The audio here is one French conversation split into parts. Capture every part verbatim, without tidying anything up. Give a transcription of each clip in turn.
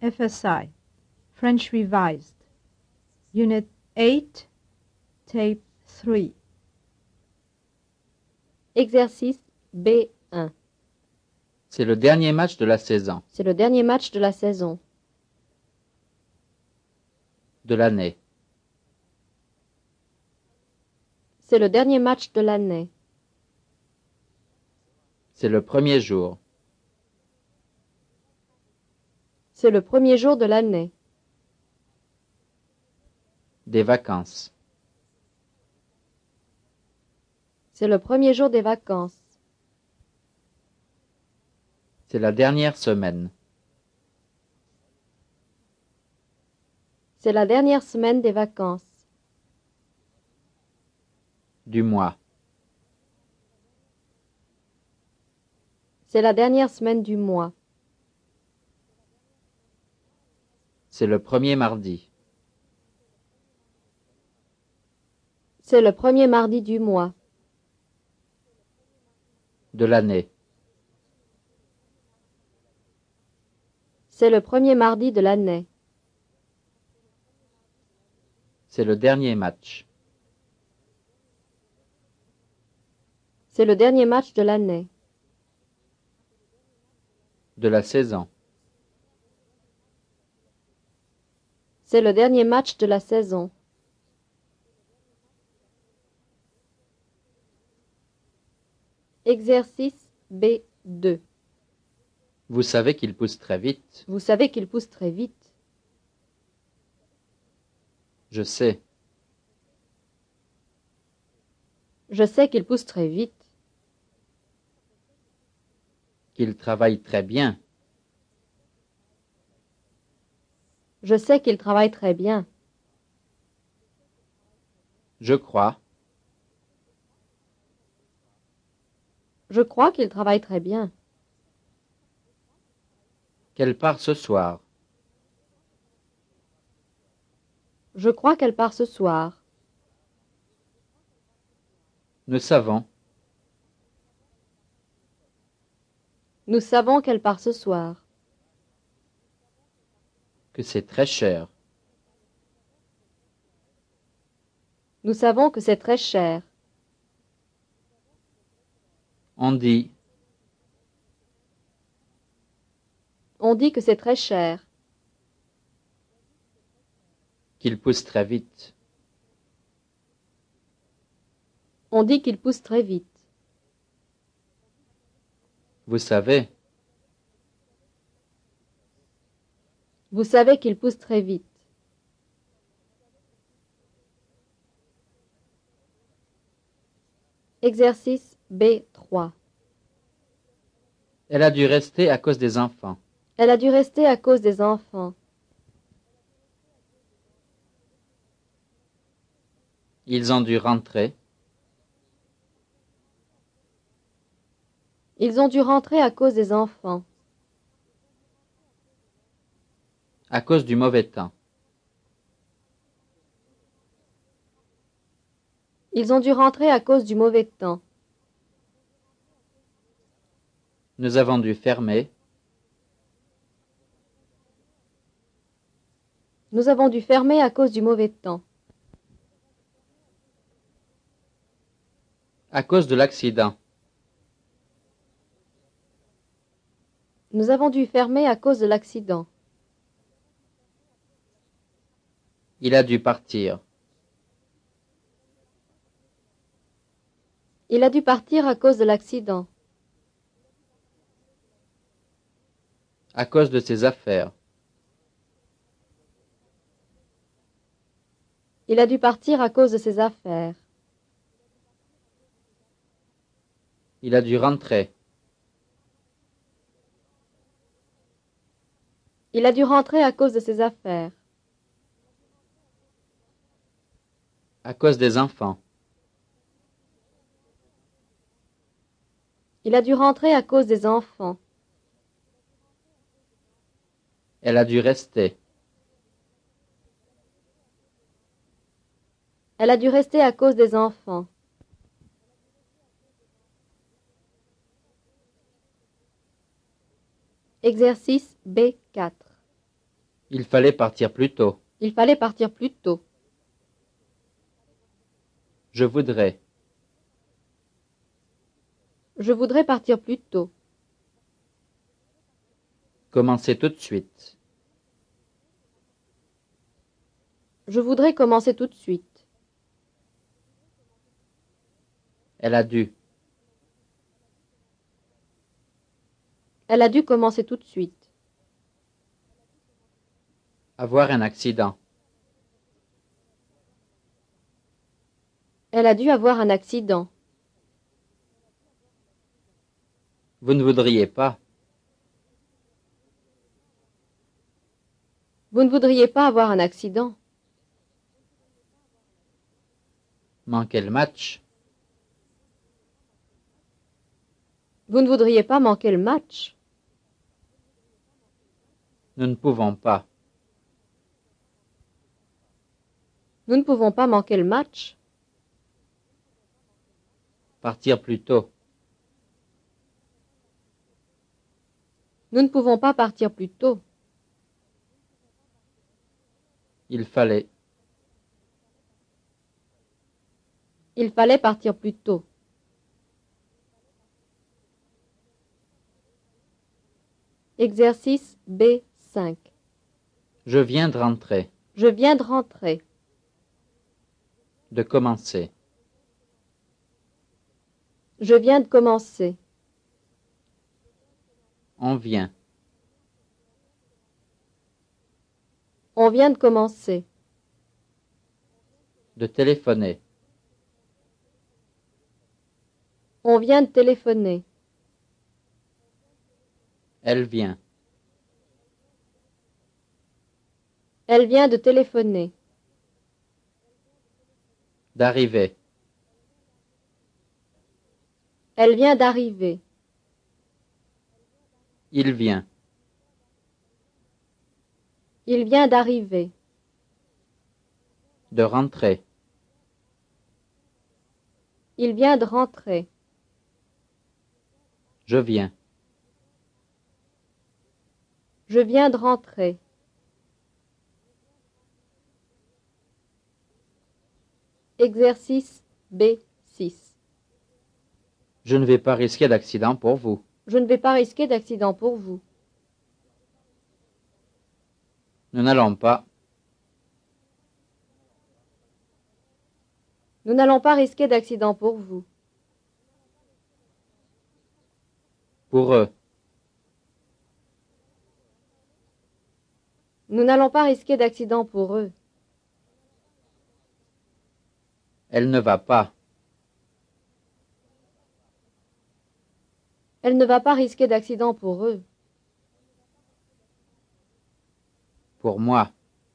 F S I, French Revised, Unit eight, Tape three. Exercice B un. C'est le dernier match de la saison. C'est le dernier match de la saison. De l'année. C'est le dernier match de l'année. C'est le premier jour. C'est le premier jour de l'année. Des vacances. C'est le premier jour des vacances. C'est la dernière semaine. C'est la dernière semaine des vacances. Du mois. C'est la dernière semaine du mois. C'est le premier mardi. C'est le premier mardi du mois. De l'année. C'est le premier mardi de l'année. C'est le dernier match. C'est le dernier match de l'année. De la saison. C'est le dernier match de la saison. Exercice B deux. Vous savez qu'il pousse très vite. Vous savez qu'il pousse très vite. Je sais. Je sais qu'il pousse très vite. Qu'il travaille très bien. Je sais qu'il travaille très bien. Je crois. Je crois qu'il travaille très bien. Qu'elle part ce soir. Je crois qu'elle part ce soir. Nous savons. Nous savons qu'elle part ce soir. Que c'est très cher. Nous savons que c'est très cher. On dit. On dit que c'est très cher. Qu'il pousse très vite. On dit qu'il pousse très vite. Vous savez. Vous savez qu'il pousse très vite. Exercice B trois. Elle a dû rester à cause des enfants. Elle a dû rester à cause des enfants. Ils ont dû rentrer. Ils ont dû rentrer à cause des enfants. À cause du mauvais temps. Ils ont dû rentrer à cause du mauvais temps. Nous avons dû fermer. Nous avons dû fermer à cause du mauvais temps. À cause de l'accident. Nous avons dû fermer à cause de l'accident. Il a dû partir. Il a dû partir à cause de l'accident. À cause de ses affaires. Il a dû partir à cause de ses affaires. Il a dû rentrer. Il a dû rentrer à cause de ses affaires. À cause des enfants. Il a dû rentrer à cause des enfants. Elle a dû rester. Elle a dû rester à cause des enfants. Exercice B quatre. Il fallait partir plus tôt. Il fallait partir plus tôt. Je voudrais. Je voudrais partir plus tôt. Commencer tout de suite. Je voudrais commencer tout de suite. Elle a dû. Elle a dû commencer tout de suite. Avoir un accident. Elle a dû avoir un accident. Vous ne voudriez pas. Vous ne voudriez pas avoir un accident. Manquer le match. Vous ne voudriez pas manquer le match. Nous ne pouvons pas. Nous ne pouvons pas manquer le match. Partir plus tôt. Nous ne pouvons pas partir plus tôt. Il fallait. Il fallait partir plus tôt. Exercice B cinq. Je viens de rentrer. Je viens de rentrer. De commencer. Je viens de commencer. On vient. On vient de commencer. De téléphoner. On vient de téléphoner. Elle vient. Elle vient de téléphoner. D'arriver. Elle vient d'arriver. Il vient. Il vient d'arriver. De rentrer. Il vient de rentrer. Je viens. Je viens de rentrer. Exercice B six. Je ne vais pas risquer d'accident pour vous. Je ne vais pas risquer d'accident pour vous. Nous n'allons pas. Nous n'allons pas risquer d'accident pour vous. Pour eux. Nous n'allons pas risquer d'accident pour eux. Elle ne va pas. Elle ne va pas risquer d'accident pour eux. Pour moi.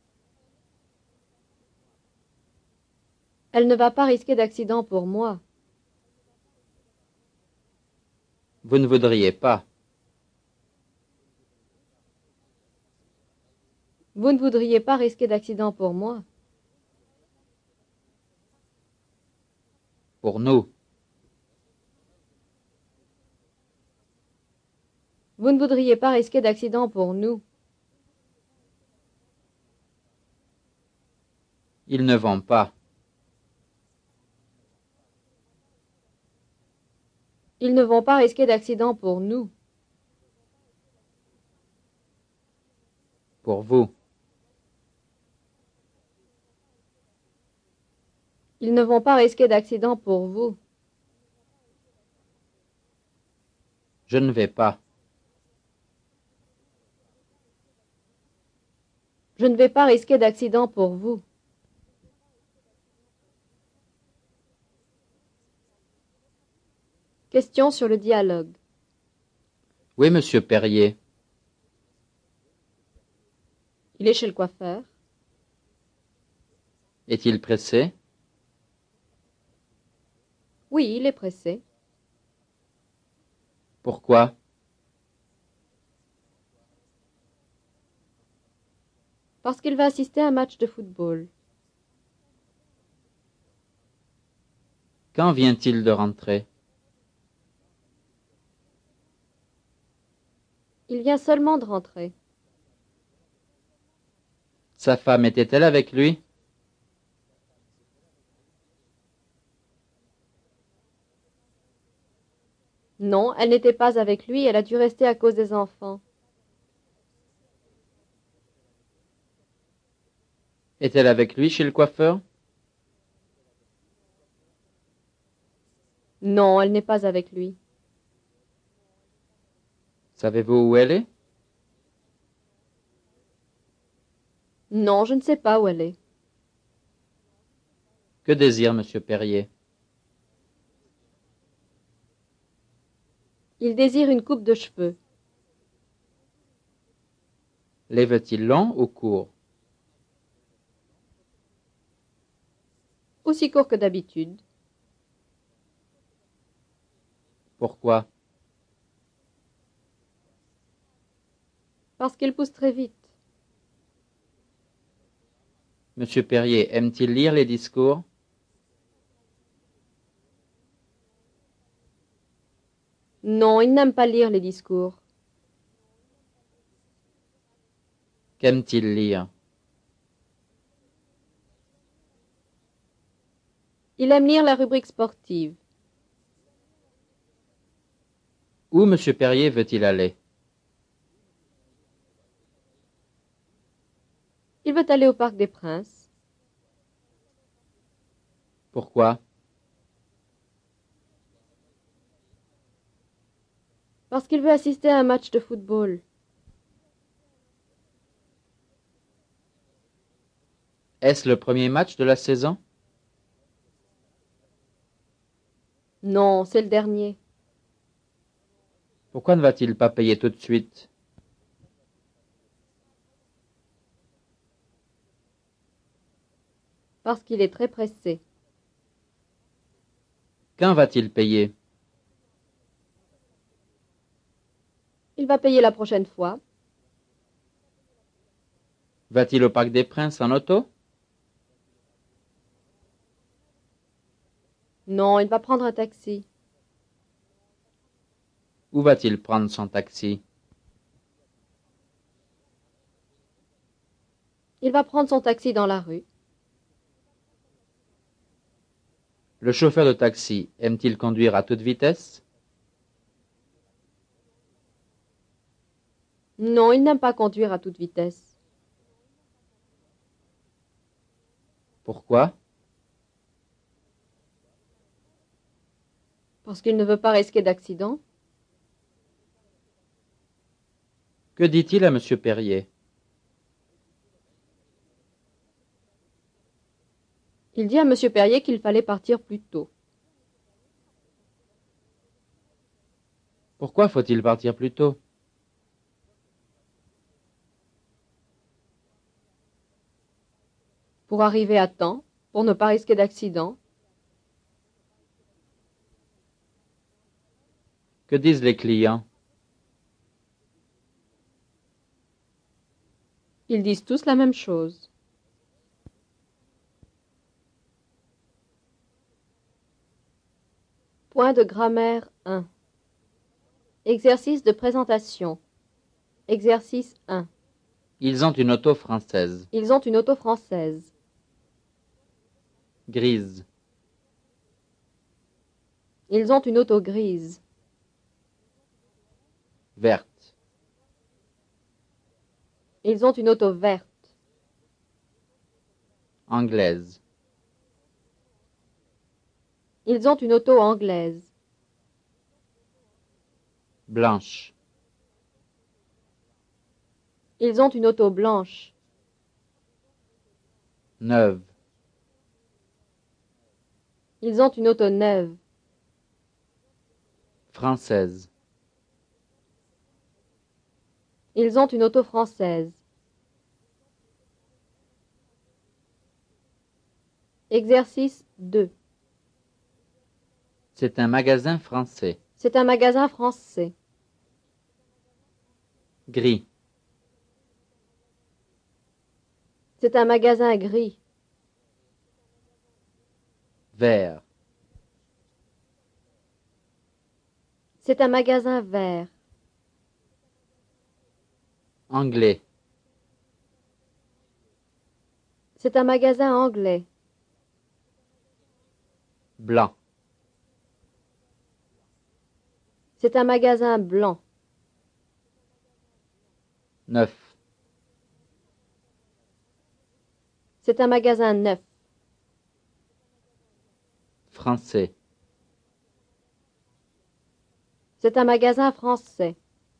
Elle ne va pas risquer d'accident pour moi. Vous ne voudriez pas. Vous ne voudriez pas risquer d'accident pour moi. Pour nous. Vous ne voudriez pas risquer d'accident pour nous. Ils ne vont pas. Ils ne vont pas risquer d'accident pour nous. Pour vous. Ils ne vont pas risquer d'accident pour vous. Je ne vais pas. Je ne vais pas risquer d'accident pour vous. Question sur le dialogue. Oui, monsieur Perrier. Il est chez le coiffeur. Est-il pressé? Oui, il est pressé. Pourquoi? Parce qu'il va assister à un match de football. Quand vient-il de rentrer? Il vient seulement de rentrer. Sa femme était-elle avec lui? Non, elle n'était pas avec lui, elle a dû rester à cause des enfants. Est-elle avec lui chez le coiffeur? Non, elle n'est pas avec lui. Savez-vous où elle est? Non, je ne sais pas où elle est. Que désire monsieur Perrier? Il désire une coupe de cheveux. Les veut-il longs ou courts? Aussi court que d'habitude. Pourquoi? Parce qu'il pousse très vite. Monsieur Perrier aime-t-il lire les discours? Non, il n'aime pas lire les discours. Qu'aime-t-il lire? Il aime lire la rubrique sportive. Où monsieur Perrier veut-il aller? Il veut aller au Parc des Princes. Pourquoi? Parce qu'il veut assister à un match de football. Est-ce le premier match de la saison? Non, c'est le dernier. Pourquoi ne va-t-il pas payer tout de suite? Parce qu'il est très pressé. Quand va-t-il payer? Il va payer la prochaine fois. Va-t-il au Parc des Princes en auto? Non, il va prendre un taxi. Où va-t-il prendre son taxi? Il va prendre son taxi dans la rue. Le chauffeur de taxi aime-t-il conduire à toute vitesse? Non, il n'aime pas conduire à toute vitesse. Pourquoi? Parce qu'il ne veut pas risquer d'accident. Que dit-il à monsieur Perrier? Il dit à monsieur Perrier qu'il fallait partir plus tôt. Pourquoi faut-il partir plus tôt? Pour arriver à temps, pour ne pas risquer d'accident. Que disent les clients? Ils disent tous la même chose. Point de grammaire un. Exercice de présentation. Exercice un. Ils ont une auto française. Ils ont une auto française. Grise. Ils ont une auto grise. Verte. Ils ont une auto verte. Anglaise. Ils ont une auto anglaise. Blanche. Ils ont une auto blanche. Neuve. Ils ont une auto neuve. Française. Ils ont une auto française. Exercice deux. C'est un magasin français. C'est un magasin français. Gris. C'est un magasin gris. Vert. C'est un magasin vert. Anglais. C'est un magasin anglais. Blanc. C'est un magasin blanc. Neuf. C'est un magasin neuf. Français. C'est un magasin français.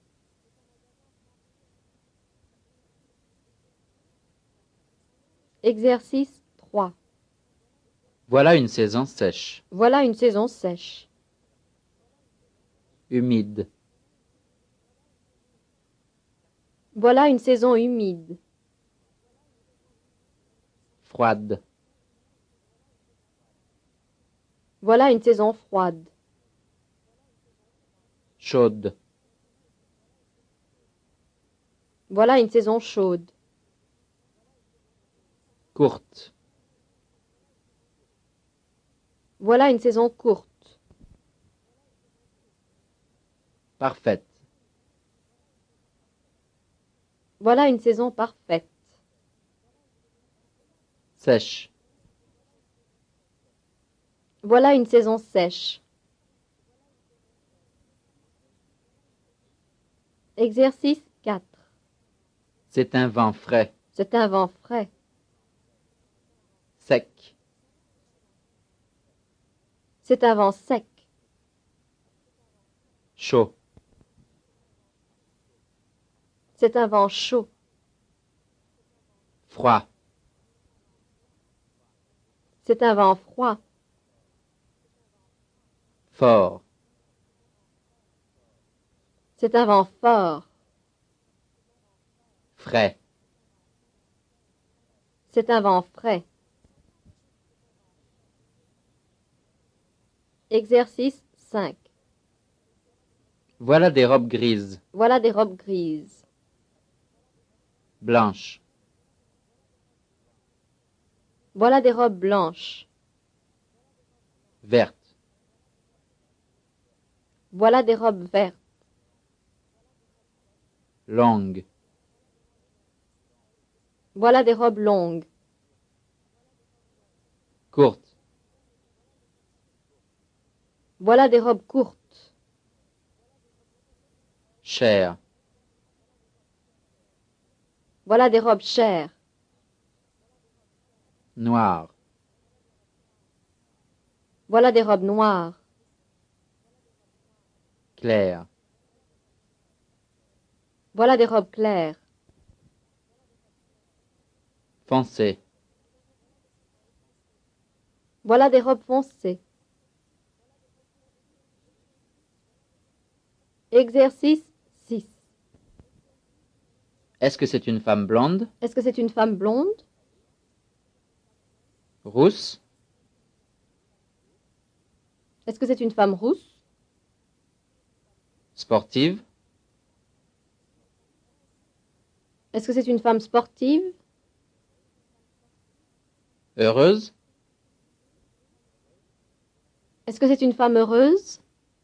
Exercice trois. Voilà une saison sèche. Voilà une saison sèche. Humide. Voilà une saison humide. Froide. Voilà une saison froide. Chaude. Voilà une saison chaude. Courte. Voilà une saison courte. Parfaite. Voilà une saison parfaite. Sèche. Voilà une saison sèche. Exercice quatre. C'est un vent frais. C'est un vent frais. Sec. C'est un vent sec. Chaud. C'est un vent chaud. Froid. C'est un vent froid. Fort. C'est un vent fort. Frais. C'est un vent frais. Exercice cinq. Voilà des robes grises. Voilà des robes grises. Blanches. Voilà des robes blanches. Vertes. Voilà des robes vertes. Longues. Voilà des robes longues. Courtes. Voilà des robes courtes. Chères. Voilà des robes chères. Noires. Voilà des robes noires. Claires. Voilà des robes claires. Foncées. Voilà des robes foncées. Exercice six. Est-ce que c'est une femme blonde? Est-ce que c'est une femme blonde? Rousse? Est-ce que c'est une femme rousse? Sportive? Est-ce que c'est une femme sportive? Heureuse? Est-ce que c'est une femme heureuse?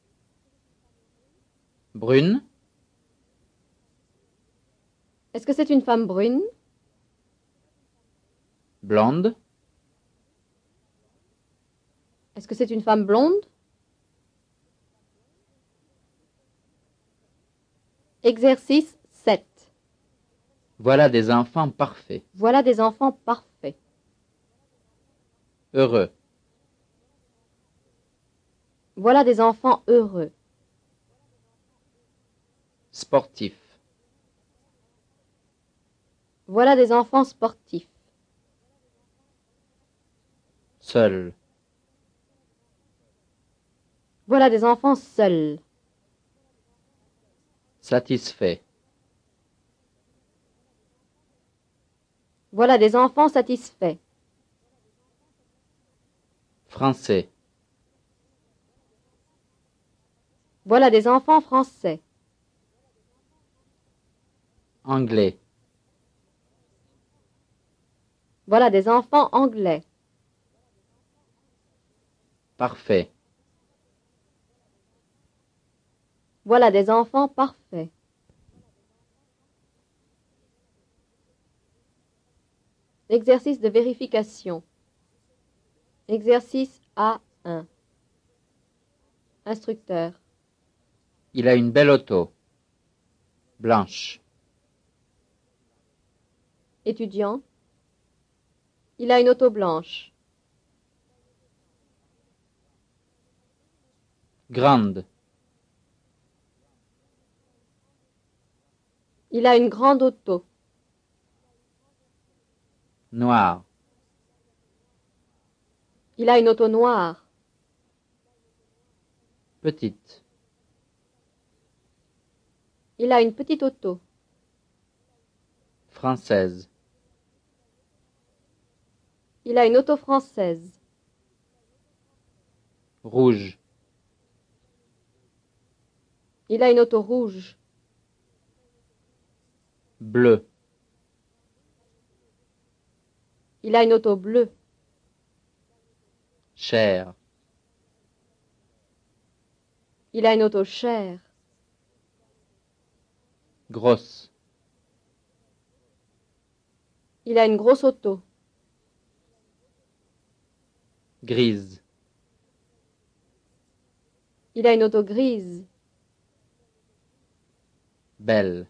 Brune? Est-ce que c'est une femme brune? Blonde? Est-ce que c'est une femme blonde? Exercice sept. Voilà des enfants parfaits. Voilà des enfants parfaits. Heureux. Voilà des enfants heureux. Sportifs. Voilà des enfants sportifs. Seuls. Voilà des enfants seuls. Satisfaits. Voilà des enfants satisfaits. Français. Voilà des enfants français. Anglais. Voilà des enfants anglais. Parfait. Voilà des enfants parfaits. Exercice de vérification. Exercice A un. Instructeur. Il a une belle auto. Blanche. Étudiant. Il a une auto blanche. Grande. Il a une grande auto. Noire. Il a une auto noire. Petite. Il a une petite auto. Française. Il a une auto française. Rouge. Il a une auto rouge. Bleu. Il a une auto bleue. Chair. Il a une auto chère. Grosse. Il a une grosse auto. Grise. Il a une auto grise. Belle.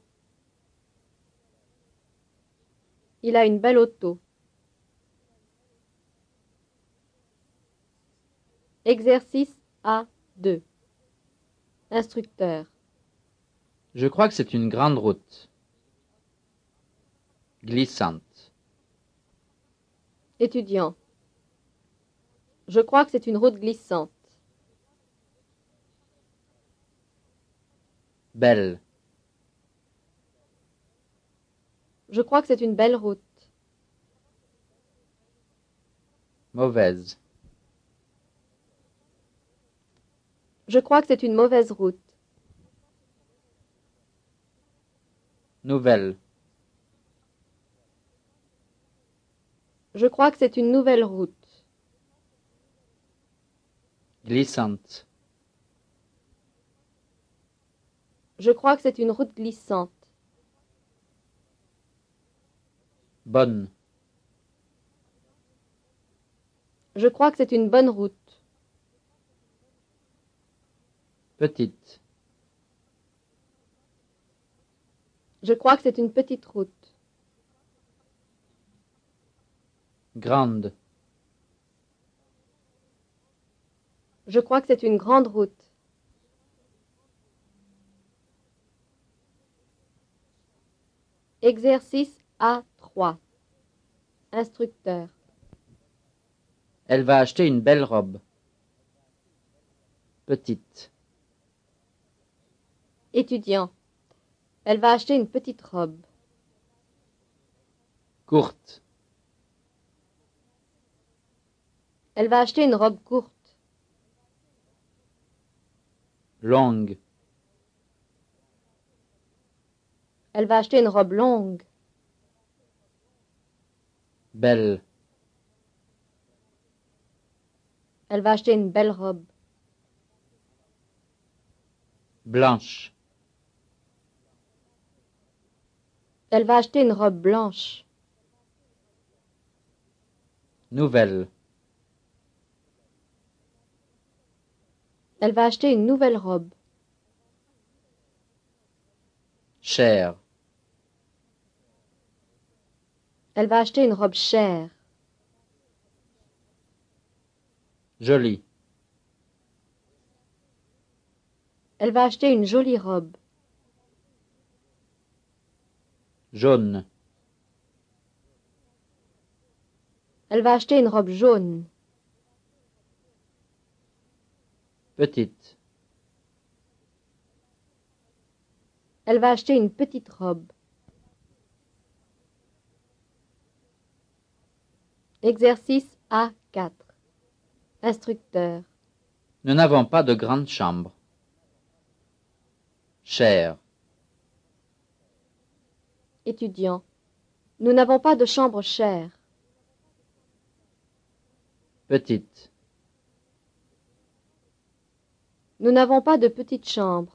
Il a une belle auto. Exercice A deux. Instructeur. Je crois que c'est une grande route. Glissante. Étudiant. Je crois que c'est une route glissante. Belle. Je crois que c'est une belle route. Mauvaise. Je crois que c'est une mauvaise route. Nouvelle. Je crois que c'est une nouvelle route. Glissante. Je crois que c'est une route glissante. Bonne. Je crois que c'est une bonne route. Petite. Je crois que c'est une petite route. Grande. Je crois que c'est une grande route. Exercice A trois. Instructeur. Elle va acheter une belle robe. Petite. Étudiant. Elle va acheter une petite robe. Courte. Elle va acheter une robe courte. Longue. Elle va acheter une robe longue. Belle. Elle va acheter une belle robe. Blanche. Elle va acheter une robe blanche. Nouvelle. Elle va acheter une nouvelle robe. Chère. Elle va acheter une robe chère. Jolie. Elle va acheter une jolie robe. Jaune. Elle va acheter une robe jaune. Petite. Elle va acheter une petite robe. Exercice A quatre. Instructeur. Nous n'avons pas de grande chambre. Chère. Étudiant. Nous n'avons pas de chambre chère. Petite. Nous n'avons pas de petite chambre.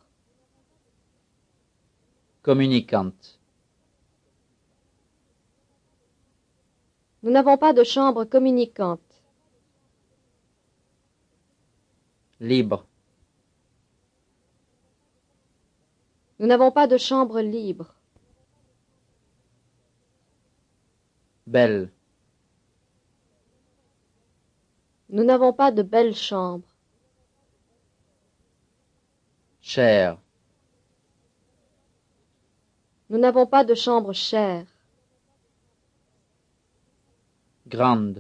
Communicante. Nous n'avons pas de chambre communicante. Libre. Nous n'avons pas de chambre libre. Belle. Nous n'avons pas de belle chambre. Cher. Nous n'avons pas de chambre chère. Grande.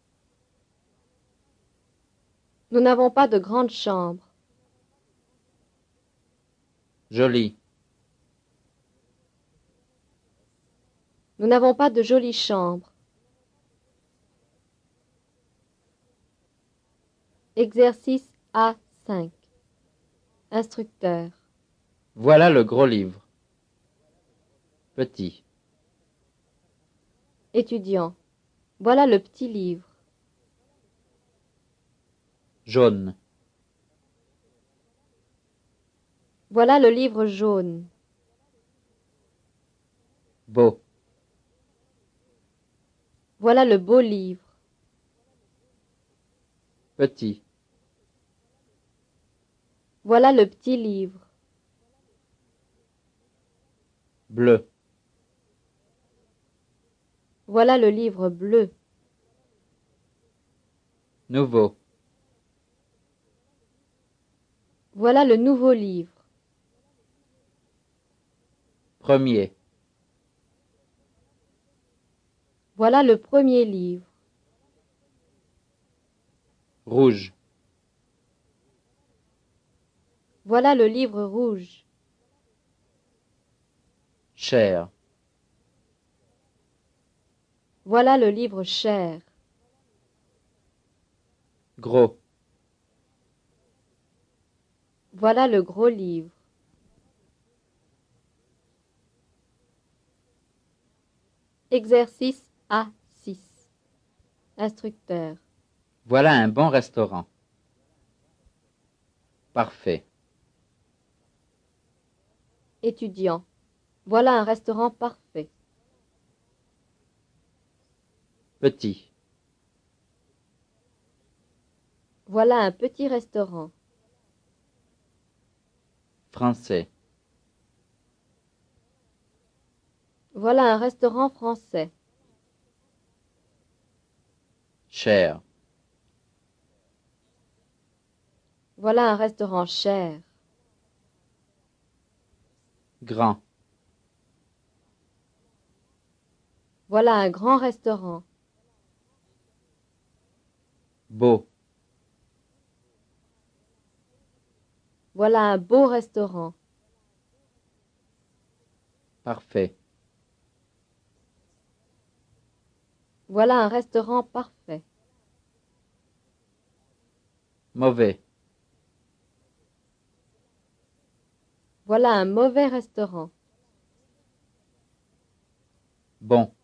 Nous n'avons pas de grande chambre. Jolie. Nous n'avons pas de jolie chambre. Exercice A cinq. Instructeur. Voilà le gros livre. Petit. Étudiant. Voilà le petit livre. Jaune. Voilà le livre jaune. Beau. Voilà le beau livre. Petit. Voilà le petit livre. Bleu. Voilà le livre bleu. Nouveau. Voilà le nouveau livre. Premier. Voilà le premier livre. Rouge. Voilà le livre rouge. Cher. Voilà le livre cher. Gros. Voilà le gros livre. Exercice A six. Instructeur. Voilà un bon restaurant. Parfait. Étudiant. Voilà un restaurant parfait. Petit. Voilà un petit restaurant. Français. Voilà un restaurant français. Cher. Voilà un restaurant cher. Grand. Voilà un grand restaurant. Beau. Voilà un beau restaurant. Parfait. Voilà un restaurant parfait. Mauvais. Voilà un mauvais restaurant. Bon.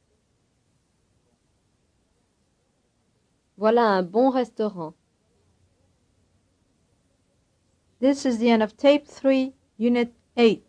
Voilà un bon restaurant. This is the end of Tape three, Unit eight.